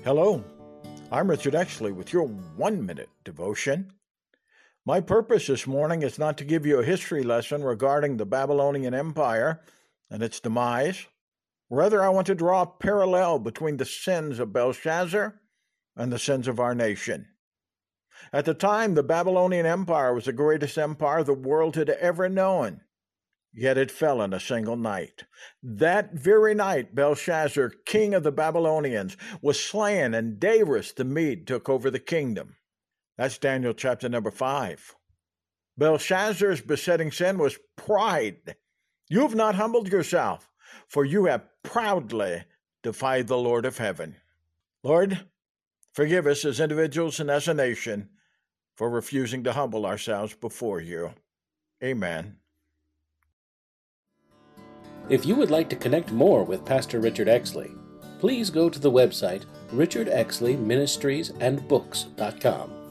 Hello, I'm Richard Exley with your 1-minute devotion. My purpose this morning is not to give you a history lesson regarding the Babylonian Empire and its demise. Rather, I want to draw a parallel between the sins of Belshazzar and the sins of our nation. At the time, the Babylonian Empire was the greatest empire the world had ever known. Yet it fell in a single night. That very night, Belshazzar, king of the Babylonians, was slain, and Darius the Mede took over the kingdom. That's Daniel chapter number 5. Belshazzar's besetting sin was pride. You have not humbled yourself, for you have proudly defied the Lord of heaven. Lord, forgive us as individuals and as a nation for refusing to humble ourselves before you. Amen. If you would like to connect more with Pastor Richard Exley, please go to the website richardexleyministriesandbooks.com.